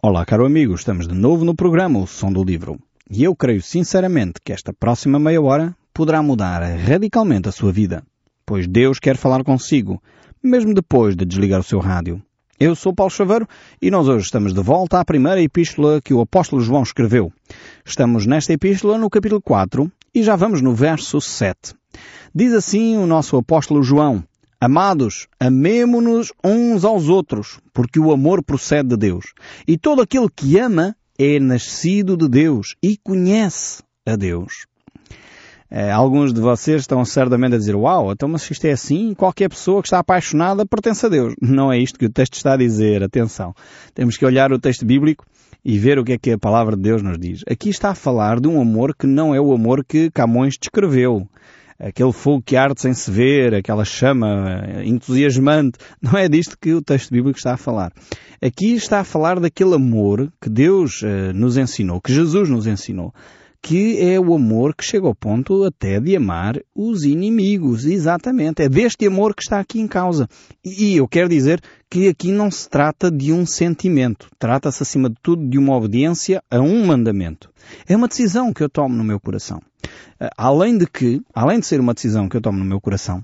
Olá, caro amigo, estamos de novo no programa O Som do Livro. E eu creio sinceramente que esta próxima meia hora poderá mudar radicalmente a sua vida, pois Deus quer falar consigo, mesmo depois de desligar o seu rádio. Eu sou Paulo Chaveiro e nós hoje estamos de volta à primeira epístola que o apóstolo João escreveu. Estamos nesta epístola no capítulo 4 e já vamos no verso 7. Diz assim o nosso apóstolo João: Amados, amemo-nos uns aos outros, porque o amor procede de Deus. E todo aquele que ama é nascido de Deus e conhece a Deus. Alguns de vocês estão certamente a dizer: uau, então mas isto é assim? Qualquer pessoa que está apaixonada pertence a Deus. Não é isto que o texto está a dizer, atenção. Temos que olhar o texto bíblico e ver o que é que a palavra de Deus nos diz. Aqui está a falar de um amor que não é o amor que Camões descreveu. Aquele fogo que arde sem se ver, aquela chama entusiasmante. Não é disto que o texto bíblico está a falar. Aqui está a falar daquele amor que Deus nos ensinou, que Jesus nos ensinou, que é o amor que chega ao ponto até de amar os inimigos. Exatamente. É deste amor que está aqui em causa. E eu quero dizer que aqui não se trata de um sentimento. Trata-se, acima de tudo, de uma obediência a um mandamento. É uma decisão que eu tomo no meu coração. Além de ser uma decisão que eu tomo no meu coração,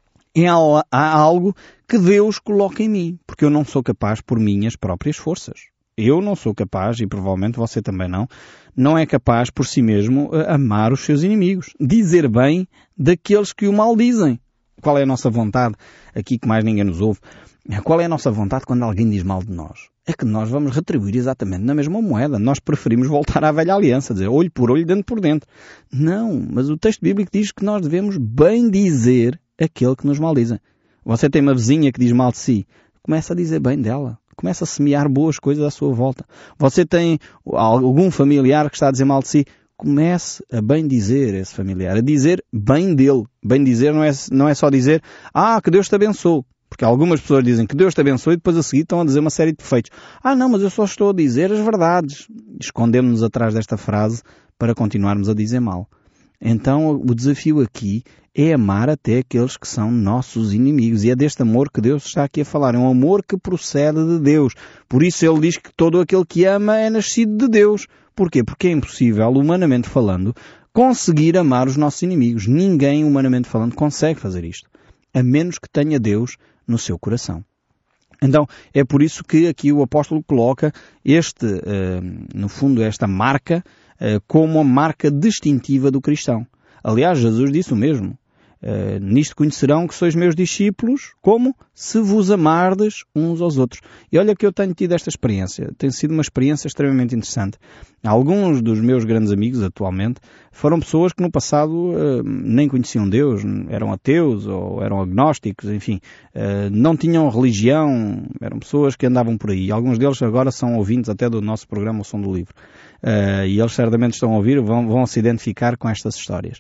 há algo que Deus coloca em mim, porque eu não sou capaz por minhas próprias forças. Eu não sou capaz, e provavelmente você também não é capaz por si mesmo amar os seus inimigos, dizer bem daqueles que o maldizem. Qual é a nossa vontade? Aqui que mais ninguém nos ouve. Qual é a nossa vontade quando alguém diz mal de nós? É que nós vamos retribuir exatamente na mesma moeda. Nós preferimos voltar à velha aliança, dizer olho por olho, dente por dente. Não, mas o texto bíblico diz que nós devemos bem dizer aquele que nos maldiza. Você tem uma vizinha que diz mal de si, começa a dizer bem dela. Começa a semear boas coisas à sua volta. Você tem algum familiar que está a dizer mal de si, comece a bem dizer esse familiar, a dizer bem dele. Bem dizer não é só dizer, que Deus te abençoe. Porque algumas pessoas dizem que Deus te abençoe e depois a seguir estão a dizer uma série de defeitos. Não, mas eu só estou a dizer as verdades. Escondemos-nos atrás desta frase para continuarmos a dizer mal. Então o desafio aqui é amar até aqueles que são nossos inimigos. E é deste amor que Deus está aqui a falar. É um amor que procede de Deus. Por isso ele diz que todo aquele que ama é nascido de Deus. Porquê? Porque é impossível, humanamente falando, conseguir amar os nossos inimigos. Ninguém, humanamente falando, consegue fazer isto. A menos que tenha Deus no seu coração. Então, é por isso que aqui o apóstolo coloca no fundo, esta marca como a marca distintiva do cristão. Aliás, Jesus disse o mesmo. Nisto conhecerão que sois meus discípulos, como? Se vos amardes uns aos outros. E olha que eu tenho tido esta experiência. Tem sido uma experiência extremamente interessante. Alguns dos meus grandes amigos atualmente foram pessoas que no passado nem conheciam Deus, eram ateus ou eram agnósticos, enfim, não tinham religião, eram pessoas que andavam por aí. Alguns deles agora são ouvintes até do nosso programa O Som do Livro. E eles certamente estão a ouvir, vão se identificar com estas histórias.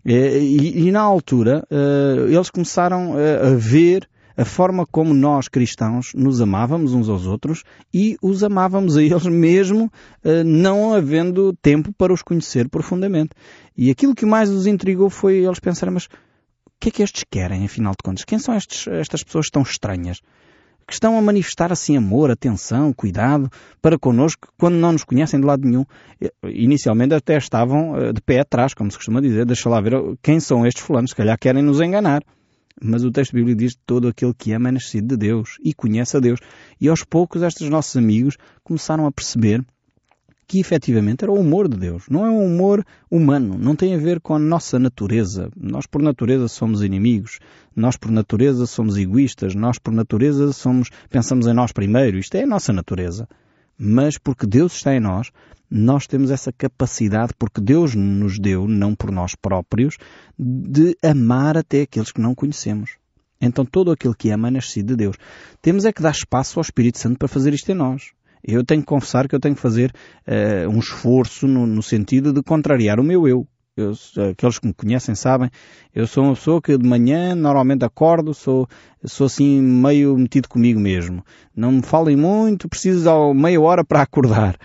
E na altura, eles começaram a ver a forma como nós, cristãos, nos amávamos uns aos outros e os amávamos a eles mesmo, não havendo tempo para os conhecer profundamente. E aquilo que mais os intrigou foi eles pensarem, mas o que é que estes querem, afinal de contas? Quem são estas pessoas tão estranhas? Que estão a manifestar assim amor, atenção, cuidado para connosco quando não nos conhecem de lado nenhum. Inicialmente até estavam de pé atrás, como se costuma dizer, deixa lá ver quem são estes fulanos, se calhar querem nos enganar. Mas o texto bíblico diz que todo aquele que ama é nascido de Deus e conhece a Deus. E aos poucos estes nossos amigos começaram a perceber que efetivamente era o humor de Deus. Não é um humor humano, não tem a ver com a nossa natureza. Nós por natureza somos inimigos, nós por natureza somos egoístas, nós por natureza pensamos em nós primeiro. Isto é a nossa natureza. Mas porque Deus está em nós, nós temos essa capacidade, porque Deus nos deu, não por nós próprios, de amar até aqueles que não conhecemos. Então todo aquele que ama é nascido de Deus. Temos é que dar espaço ao Espírito Santo para fazer isto em nós. Eu tenho que confessar que eu tenho que fazer um esforço no sentido de contrariar o meu eu. Aqueles que me conhecem sabem, eu sou uma pessoa que de manhã normalmente acordo, sou assim meio metido comigo mesmo. Não me falem muito, preciso de meia hora para acordar.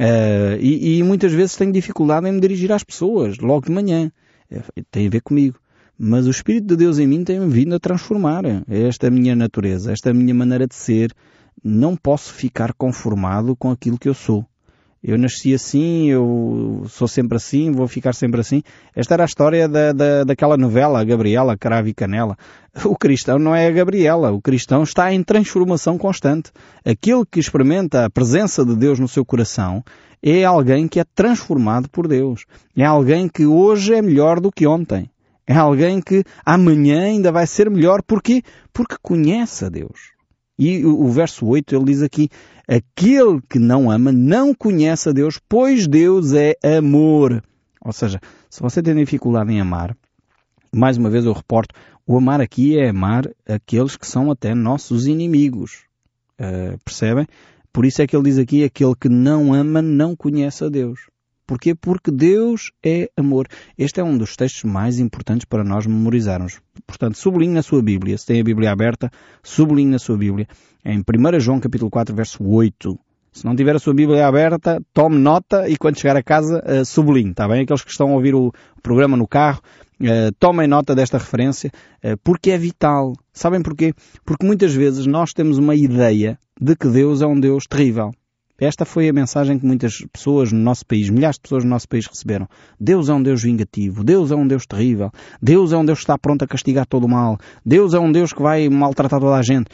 E muitas vezes tenho dificuldade em me dirigir às pessoas, logo de manhã. Tem a ver comigo. Mas o Espírito de Deus em mim tem vindo a transformar esta minha natureza, esta minha maneira de ser, não posso ficar conformado com aquilo que eu sou. Eu nasci assim, eu sou sempre assim, vou ficar sempre assim. Esta era a história daquela novela, a Gabriela, Cravo e Canela. O cristão não é a Gabriela, o cristão está em transformação constante. Aquele que experimenta a presença de Deus no seu coração é alguém que é transformado por Deus. É alguém que hoje é melhor do que ontem. É alguém que amanhã ainda vai ser melhor. Porquê? Porque conhece a Deus. E o verso 8 ele diz aqui, aquele que não ama não conhece a Deus, pois Deus é amor. Ou seja, se você tem dificuldade em amar, mais uma vez eu reporto, o amar aqui é amar aqueles que são até nossos inimigos. Percebem? Por isso é que ele diz aqui, aquele que não ama não conhece a Deus. Porquê? Porque Deus é amor. Este é um dos textos mais importantes para nós memorizarmos. Portanto, sublinhe na sua Bíblia. Se tem a Bíblia aberta, sublinhe na sua Bíblia. É em 1 João capítulo 4, verso 8. Se não tiver a sua Bíblia aberta, tome nota e quando chegar a casa, sublinhe. Está bem? Aqueles que estão a ouvir o programa no carro, tomem nota desta referência, porque é vital. Sabem porquê? Porque muitas vezes nós temos uma ideia de que Deus é um Deus terrível. Esta foi a mensagem que muitas pessoas no nosso país, milhares de pessoas no nosso país receberam. Deus é um Deus vingativo. Deus é um Deus terrível. Deus é um Deus que está pronto a castigar todo o mal. Deus é um Deus que vai maltratar toda a gente.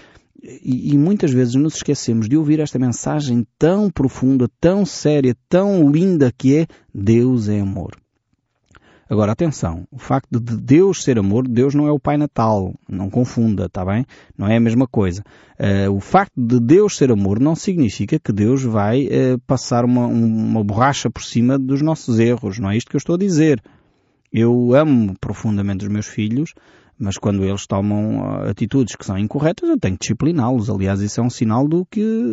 E muitas vezes nos esquecemos de ouvir esta mensagem tão profunda, tão séria, tão linda que é Deus é amor. Agora, atenção, o facto de Deus ser amor, Deus não é o Pai Natal, não confunda, está bem? Não é a mesma coisa. O facto de Deus ser amor não significa que Deus vai passar uma borracha por cima dos nossos erros, não é isto que eu estou a dizer. Eu amo profundamente os meus filhos, mas quando eles tomam atitudes que são incorretas, eu tenho que discipliná-los. Aliás, isso é um sinal de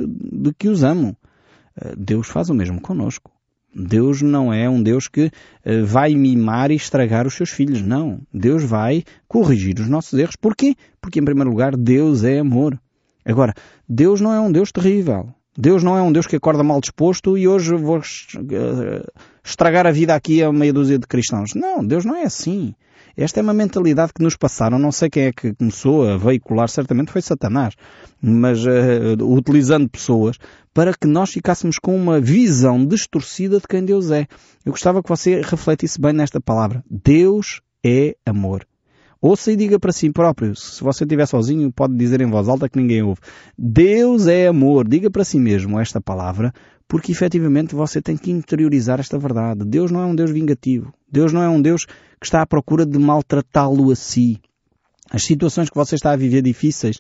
que os amo. Deus faz o mesmo connosco. Deus não é um Deus que vai mimar e estragar os seus filhos. Não. Deus vai corrigir os nossos erros. Porquê? Porque, em primeiro lugar, Deus é amor. Agora, Deus não é um Deus terrível. Deus não é um Deus que acorda mal disposto e hoje vou estragar a vida aqui a meia dúzia de cristãos. Não, Deus não é assim. Esta é uma mentalidade que nos passaram. Não sei quem é que começou a veicular, certamente foi Satanás, mas utilizando pessoas para que nós ficássemos com uma visão distorcida de quem Deus é. Eu gostava que você refletisse bem nesta palavra. Deus é amor. Ouça e diga para si próprio. Se você estiver sozinho, pode dizer em voz alta que ninguém ouve. Deus é amor. Diga para si mesmo esta palavra, porque efetivamente você tem que interiorizar esta verdade. Deus não é um Deus vingativo. Deus não é um Deus que está à procura de maltratá-lo a si. As situações que você está a viver difíceis,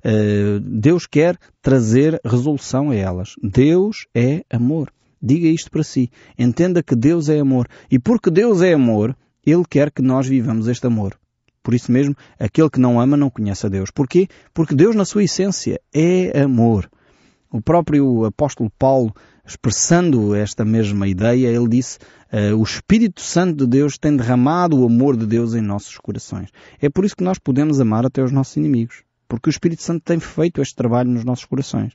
Deus quer trazer resolução a elas. Deus é amor. Diga isto para si. Entenda que Deus é amor. E porque Deus é amor, Ele quer que nós vivamos este amor. Por isso mesmo, aquele que não ama não conhece a Deus. Porquê? Porque Deus, na sua essência, é amor. O próprio apóstolo Paulo, expressando esta mesma ideia, ele disse, o Espírito Santo de Deus tem derramado o amor de Deus em nossos corações. É por isso que nós podemos amar até os nossos inimigos. Porque o Espírito Santo tem feito este trabalho nos nossos corações.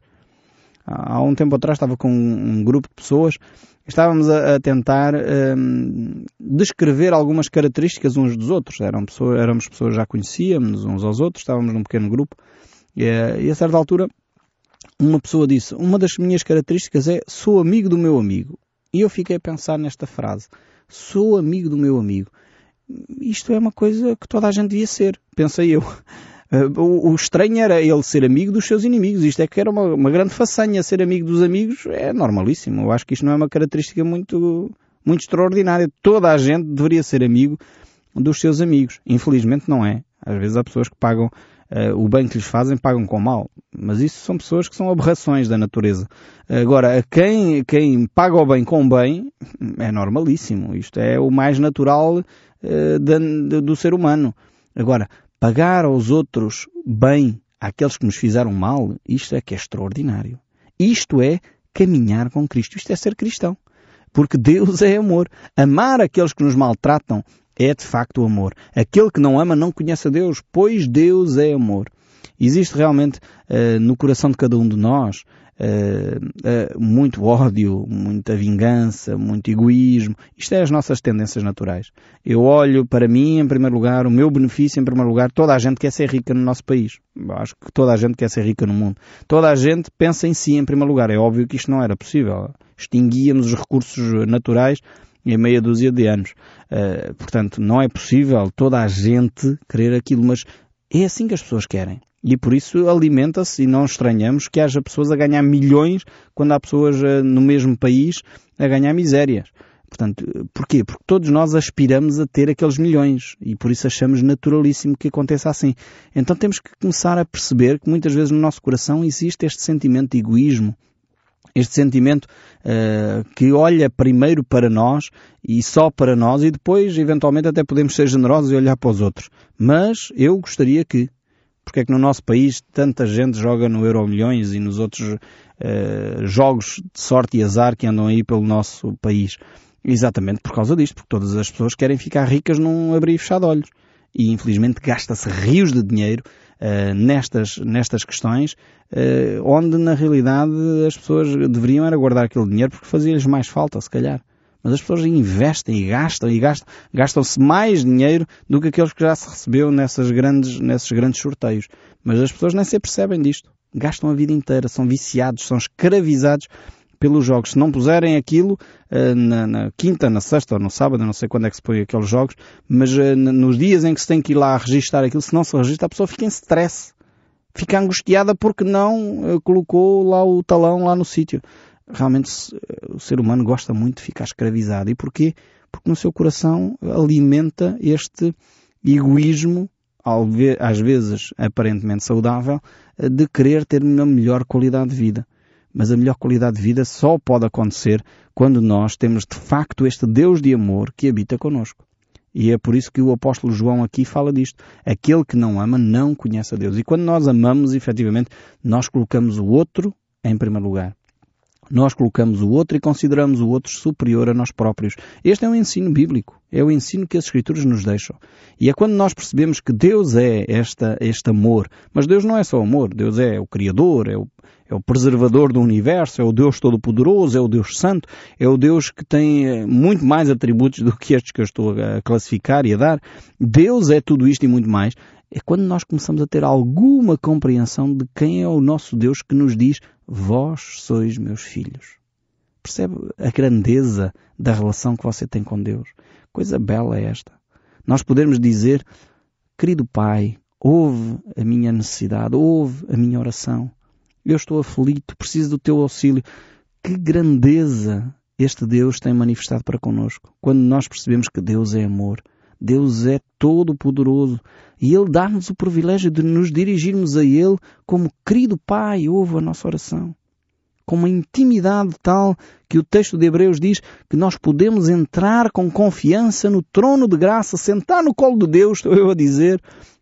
Há um tempo atrás estava com um grupo de pessoas, estávamos a tentar descrever algumas características uns dos outros. Éramos pessoas que já conhecíamos uns aos outros, estávamos num pequeno grupo, e a certa altura uma pessoa disse, uma das minhas características é sou amigo do meu amigo. E eu fiquei a pensar nesta frase, sou amigo do meu amigo. Isto é uma coisa que toda a gente devia ser, pensei eu. O estranho era ele ser amigo dos seus inimigos. Isto é que era uma grande façanha. Ser amigo dos amigos é normalíssimo. Eu acho que isto não é uma característica muito extraordinária. Toda a gente deveria ser amigo dos seus amigos. Infelizmente não é. Às vezes há pessoas que pagam o bem que lhes fazem, pagam com mal. Mas isso são pessoas que são aberrações da natureza. Agora, quem paga o bem com bem é normalíssimo. Isto é o mais natural do ser humano. Agora, pagar aos outros bem àqueles que nos fizeram mal, isto é que é extraordinário. Isto é caminhar com Cristo. Isto é ser cristão. Porque Deus é amor. Amar aqueles que nos maltratam é de facto amor. Aquele que não ama não conhece a Deus, pois Deus é amor. Existe realmente no coração de cada um de nós muito ódio, muita vingança, muito egoísmo. Isto é as nossas tendências naturais. Eu olho para mim, em primeiro lugar, o meu benefício, em primeiro lugar. Toda a gente quer ser rica no nosso país. Eu acho que toda a gente quer ser rica no mundo. Toda a gente pensa em si, em primeiro lugar. É óbvio que isto não era possível. Extinguíamos os recursos naturais em meia dúzia de anos. Portanto, não é possível toda a gente querer aquilo, mas é assim que as pessoas querem. E por isso alimenta-se, e não estranhamos que haja pessoas a ganhar milhões quando há pessoas no mesmo país a ganhar misérias. Portanto, porquê? Porque todos nós aspiramos a ter aqueles milhões e por isso achamos naturalíssimo que aconteça assim. Então temos que começar a perceber que muitas vezes no nosso coração existe este sentimento de egoísmo, este sentimento que olha primeiro para nós e só para nós e depois eventualmente até podemos ser generosos e olhar para os outros. Mas eu gostaria que, porque é que no nosso país tanta gente joga no Euromilhões e nos outros jogos de sorte e azar que andam aí pelo nosso país? Exatamente por causa disto, porque todas as pessoas querem ficar ricas num abrir e fechar de olhos. E infelizmente gasta-se rios de dinheiro nestas questões, onde na realidade as pessoas deveriam era guardar aquele dinheiro porque fazia-lhes mais falta, se calhar. Mas as pessoas investem e gastam-se mais dinheiro do que aqueles que já se recebeu nesses grandes sorteios. Mas as pessoas nem se percebem disto. Gastam a vida inteira, são viciados, são escravizados pelos jogos. Se não puserem aquilo na quinta, na sexta ou no sábado, eu não sei quando é que se põe aqueles jogos, mas nos dias em que se tem que ir lá registar aquilo, se não se registra, a pessoa fica em stress. Fica angustiada porque não colocou lá o talão lá no sítio. Realmente o ser humano gosta muito de ficar escravizado. E porquê? Porque no seu coração alimenta este egoísmo, às vezes aparentemente saudável, de querer ter uma melhor qualidade de vida. Mas a melhor qualidade de vida só pode acontecer quando nós temos de facto este Deus de amor que habita connosco. E é por isso que o apóstolo João aqui fala disto. Aquele que não ama não conhece a Deus. E quando nós amamos, efetivamente, nós colocamos o outro em primeiro lugar. Nós colocamos o outro e consideramos o outro superior a nós próprios. Este é um ensino bíblico. É o ensino que as Escrituras nos deixam. E é quando nós percebemos que Deus é este amor. Mas Deus não é só amor. Deus é o Criador, é o preservador do universo, é o Deus Todo-Poderoso, é o Deus Santo, é o Deus que tem muito mais atributos do que estes que eu estou a classificar e a dar. Deus é tudo isto e muito mais. É quando nós começamos a ter alguma compreensão de quem é o nosso Deus que nos diz: vós sois meus filhos. Percebe a grandeza da relação que você tem com Deus? Coisa bela é esta. Nós podemos dizer: querido Pai, ouve a minha necessidade, ouve a minha oração. Eu estou aflito, preciso do teu auxílio. Que grandeza este Deus tem manifestado para connosco. Quando nós percebemos que Deus é amor, Deus é todo-poderoso e Ele dá-nos o privilégio de nos dirigirmos a Ele como querido Pai, ouve a nossa oração. Com uma intimidade tal que o texto de Hebreus diz que nós podemos entrar com confiança no trono de graça, sentar no colo de Deus, estou eu a dizer,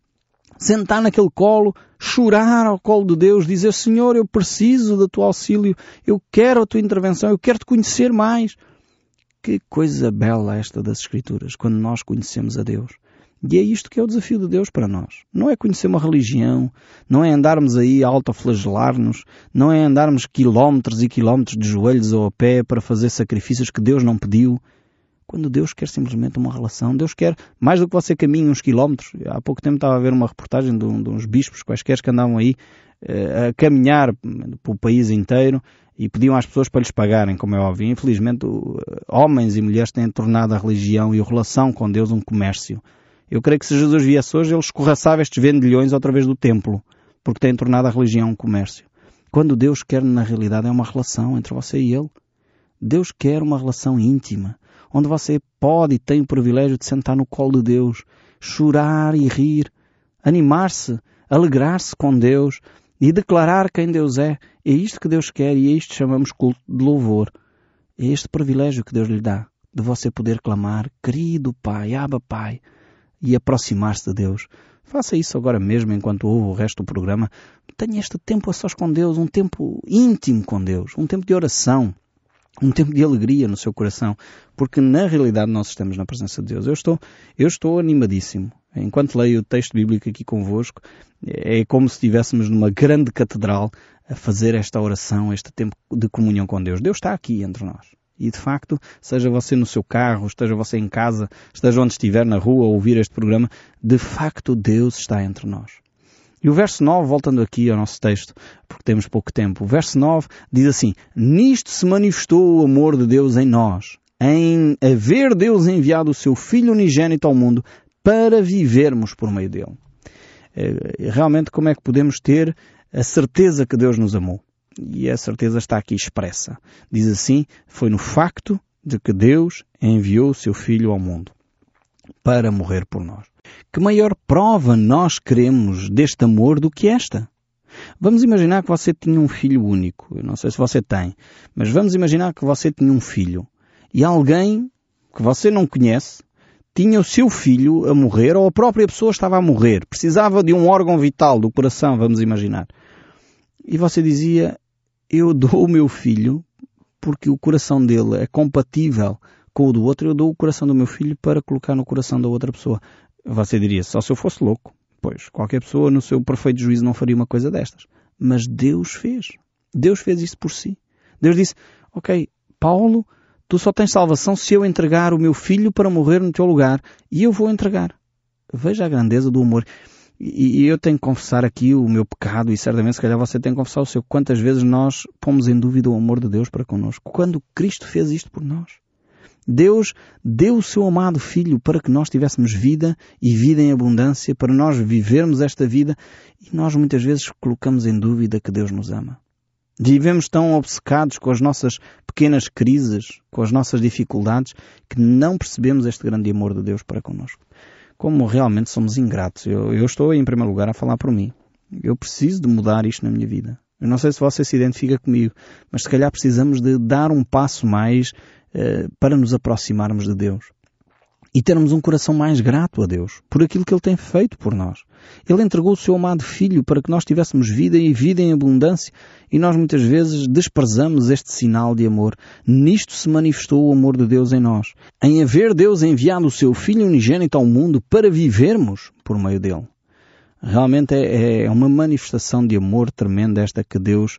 sentar naquele colo, chorar ao colo de Deus, dizer: Senhor, eu preciso do teu auxílio, eu quero a tua intervenção, eu quero te conhecer mais. Que coisa bela esta das Escrituras, quando nós conhecemos a Deus. E é isto que é o desafio de Deus para nós. Não é conhecer uma religião, não é andarmos aí a autoflagelar-nos, não é andarmos quilómetros e quilómetros de joelhos ou a pé para fazer sacrifícios que Deus não pediu. Quando Deus quer simplesmente uma relação, Deus quer mais do que você caminhe uns quilómetros. Há pouco tempo estava a ver uma reportagem de uns bispos quaisquer que andavam aí a caminhar pelo país inteiro e pediam às pessoas para lhes pagarem, como é óbvio. Infelizmente, homens e mulheres têm tornado a religião e a relação com Deus um comércio. Eu creio que se Jesus viesse hoje, ele escorraçava estes vendilhões outra vez do templo, porque têm tornado a religião um comércio. Quando Deus quer, na realidade, é uma relação entre você e Ele. Deus quer uma relação íntima, onde você pode e tem o privilégio de sentar no colo de Deus, chorar e rir, animar-se, alegrar-se com Deus e declarar quem Deus é. É isto que Deus quer e é isto que chamamos culto de louvor. É este privilégio que Deus lhe dá, de você poder clamar: querido Pai, Abba Pai, e aproximar-se de Deus. Faça isso agora mesmo enquanto ouve o resto do programa. Tenha este tempo a sós com Deus, um tempo íntimo com Deus, um tempo de oração, um tempo de alegria no seu coração, porque na realidade nós estamos na presença de Deus. Eu estou animadíssimo. Enquanto leio o texto bíblico aqui convosco, é como se estivéssemos numa grande catedral a fazer esta oração, este tempo de comunhão com Deus. Deus está aqui entre nós. E de facto, seja você no seu carro, esteja você em casa, esteja onde estiver na rua a ouvir este programa, de facto Deus está entre nós. E o verso 9, voltando aqui ao nosso texto, porque temos pouco tempo, o verso 9 diz assim: nisto se manifestou o amor de Deus em nós, em haver Deus enviado o seu Filho unigênito ao mundo para vivermos por meio dele. Realmente, como é que podemos ter a certeza que Deus nos amou? E a certeza está aqui expressa. Diz assim: foi no facto de que Deus enviou o seu Filho ao mundo para morrer por nós. Que maior prova nós queremos deste amor do que esta? Vamos imaginar que você tinha um filho único. Eu não sei se você tem, mas vamos imaginar que você tinha um filho. E alguém que você não conhece tinha o seu filho a morrer, ou a própria pessoa estava a morrer. Precisava de um órgão vital do coração, vamos imaginar. E você dizia: eu dou o meu filho porque o coração dele é compatível com o do outro, eu dou o coração do meu filho para colocar no coração da outra pessoa. Você diria: só se eu fosse louco. Pois, qualquer pessoa no seu perfeito juízo não faria uma coisa destas. Mas Deus fez. Deus fez isso por si. Deus disse: ok, Paulo, tu só tens salvação se eu entregar o meu filho para morrer no teu lugar. E eu vou entregar. Veja a grandeza do amor. E eu tenho que confessar aqui o meu pecado, e certamente se calhar você tem que confessar o seu. Quantas vezes nós pomos em dúvida o amor de Deus para connosco? Quando Cristo fez isto por nós. Deus deu o seu amado Filho para que nós tivéssemos vida e vida em abundância, para nós vivermos esta vida, e nós muitas vezes colocamos em dúvida que Deus nos ama. Vivemos tão obcecados com as nossas pequenas crises, com as nossas dificuldades, que não percebemos este grande amor de Deus para connosco. Como realmente somos ingratos. Eu estou em primeiro lugar a falar por mim. Eu preciso de mudar isto na minha vida. Eu não sei se você se identifica comigo, mas se calhar precisamos de dar um passo mais para nos aproximarmos de Deus. E termos um coração mais grato a Deus por aquilo que Ele tem feito por nós. Ele entregou o seu amado Filho para que nós tivéssemos vida e vida em abundância, e nós muitas vezes desprezamos este sinal de amor. Nisto se manifestou o amor de Deus em nós, em haver Deus enviado o seu Filho unigênito ao mundo para vivermos por meio dele. Realmente é uma manifestação de amor tremenda esta que Deus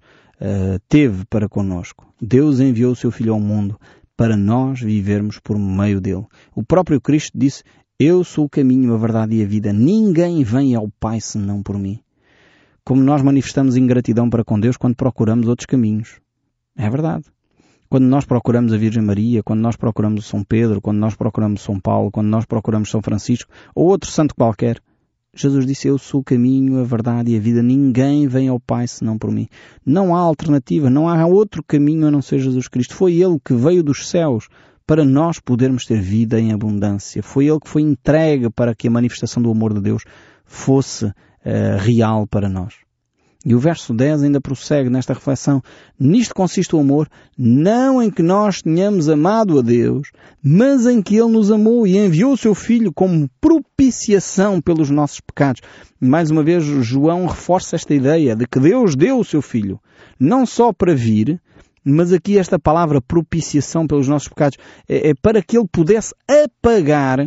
teve para connosco. Deus enviou o seu Filho ao mundo para nós vivermos por meio dele. O próprio Cristo disse: eu sou o caminho, a verdade e a vida. Ninguém vem ao Pai senão por mim. Como nós manifestamos ingratidão para com Deus quando procuramos outros caminhos. É verdade. Quando nós procuramos a Virgem Maria, quando nós procuramos o São Pedro, quando nós procuramos São Paulo, quando nós procuramos São Francisco, ou outro santo qualquer, Jesus disse: eu sou o caminho, a verdade e a vida. Ninguém vem ao Pai senão por mim. Não há alternativa, não há outro caminho a não ser Jesus Cristo. Foi Ele que veio dos céus para nós podermos ter vida em abundância. Foi Ele que foi entregue para que a manifestação do amor de Deus fosse real para nós. E o verso 10 ainda prossegue nesta reflexão: nisto consiste o amor, não em que nós tenhamos amado a Deus, mas em que Ele nos amou e enviou o seu Filho como propiciação pelos nossos pecados. Mais uma vez, João reforça esta ideia de que Deus deu o seu Filho, não só para vir, mas aqui esta palavra propiciação pelos nossos pecados é para que Ele pudesse apagar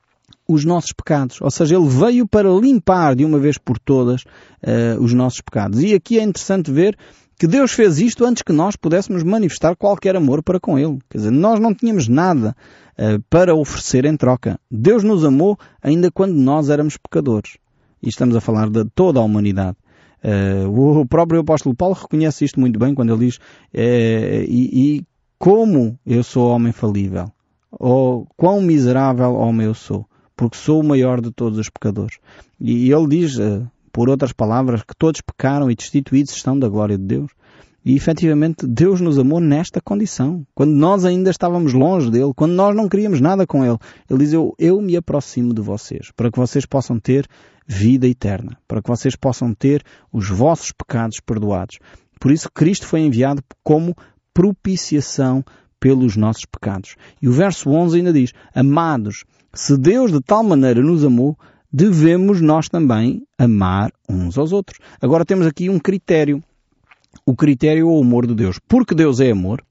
os nossos pecados. Ou seja, Ele veio para limpar de uma vez por todas os nossos pecados. E aqui é interessante ver que Deus fez isto antes que nós pudéssemos manifestar qualquer amor para com Ele. Quer dizer, nós não tínhamos nada para oferecer em troca. Deus nos amou ainda quando nós éramos pecadores. E estamos a falar de toda a humanidade. O próprio apóstolo Paulo reconhece isto muito bem quando ele diz e como eu sou homem falível, ou quão miserável homem eu sou, porque sou o maior de todos os pecadores. E ele diz, por outras palavras, que todos pecaram e destituídos estão da glória de Deus. E efetivamente Deus nos amou nesta condição. Quando nós ainda estávamos longe dele, quando nós não queríamos nada com ele. Ele diz: eu me aproximo de vocês, para que vocês possam ter vida eterna, para que vocês possam ter os vossos pecados perdoados. Por isso Cristo foi enviado como propiciação pelos nossos pecados. E o verso 11 ainda diz: amados, se Deus de tal maneira nos amou, devemos nós também amar uns aos outros. Agora temos aqui um critério. O critério é o amor de Deus. Porque Deus é amor,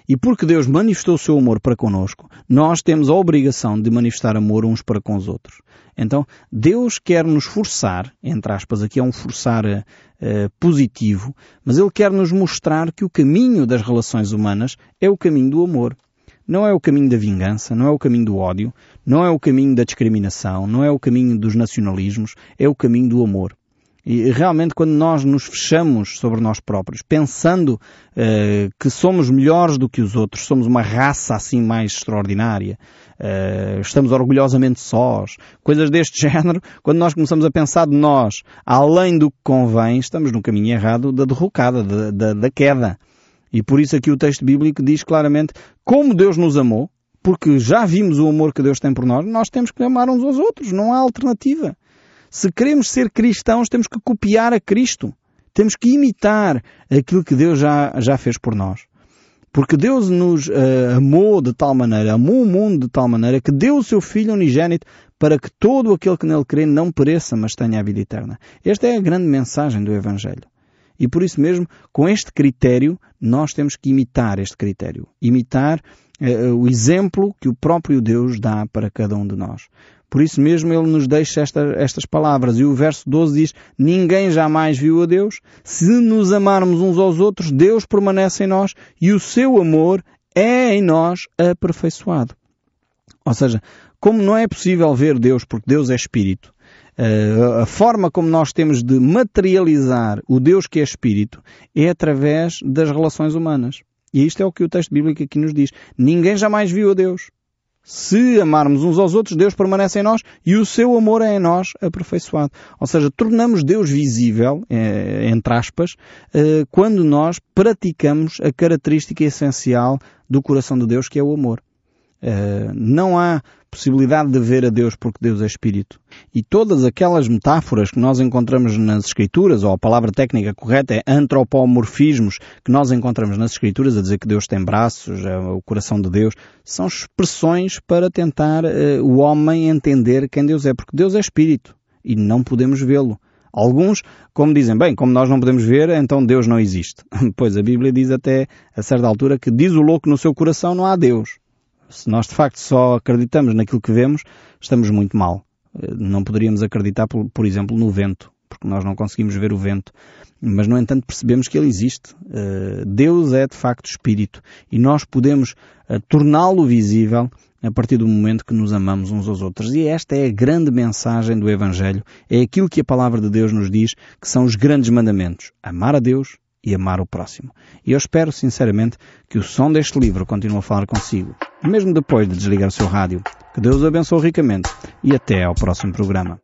E porque Deus manifestou o seu amor para connosco, nós temos a obrigação de manifestar amor uns para com os outros. Então, Deus quer nos forçar, entre aspas, aqui é um forçar positivo, mas Ele quer nos mostrar que o caminho das relações humanas é o caminho do amor. Não é o caminho da vingança, não é o caminho do ódio, não é o caminho da discriminação, não é o caminho dos nacionalismos, é o caminho do amor. E realmente quando nós nos fechamos sobre nós próprios, pensando que somos melhores do que os outros, somos uma raça assim mais extraordinária, estamos orgulhosamente sós, coisas deste género, quando nós começamos a pensar de nós além do que convém, estamos no caminho errado da derrocada, da queda. E por isso aqui o texto bíblico diz claramente como Deus nos amou, porque já vimos o amor que Deus tem por nós temos que amar uns aos outros, não há alternativa. Se queremos ser cristãos, temos que copiar a Cristo. Temos que imitar aquilo que Deus já fez por nós. Porque Deus nos amou de tal maneira, amou o mundo de tal maneira, que deu o seu Filho unigênito para que todo aquele que nele crê não pereça, mas tenha a vida eterna. Esta é a grande mensagem do Evangelho. E por isso mesmo, com este critério, nós temos que imitar este critério. Imitar o exemplo que o próprio Deus dá para cada um de nós. Por isso mesmo Ele nos deixa estas palavras. E o verso 12 diz, ninguém jamais viu a Deus. Se nos amarmos uns aos outros, Deus permanece em nós e o seu amor é em nós aperfeiçoado. Ou seja, como não é possível ver Deus, porque Deus é Espírito, a forma como nós temos de materializar o Deus que é Espírito é através das relações humanas. E isto é o que o texto bíblico aqui nos diz. Ninguém jamais viu a Deus. Se amarmos uns aos outros, Deus permanece em nós e o seu amor é em nós aperfeiçoado. Ou seja, tornamos Deus visível, entre aspas, quando nós praticamos a característica essencial do coração de Deus, que é o amor. Não há possibilidade de ver a Deus porque Deus é Espírito. E todas aquelas metáforas que nós encontramos nas Escrituras, ou a palavra técnica correta é antropomorfismos, que nós encontramos nas Escrituras, a dizer que Deus tem braços, o coração de Deus, são expressões para tentar o homem entender quem Deus é, porque Deus é Espírito e não podemos vê-lo. Alguns, como dizem, bem, como nós não podemos ver, então Deus não existe. Pois a Bíblia diz até a certa altura que diz o louco no seu coração não há Deus. Se nós de facto só acreditamos naquilo que vemos, estamos muito mal. Não poderíamos acreditar, por exemplo, no vento, porque nós não conseguimos ver o vento. Mas, no entanto, percebemos que ele existe. Deus é de facto Espírito e nós podemos torná-lo visível a partir do momento que nos amamos uns aos outros. E esta é a grande mensagem do Evangelho. É aquilo que a palavra de Deus nos diz que são os grandes mandamentos. Amar a Deus e amar o próximo. E eu espero, sinceramente, que o som deste livro continue a falar consigo. Mesmo depois de desligar o seu rádio. Que Deus o abençoe ricamente. E até ao próximo programa.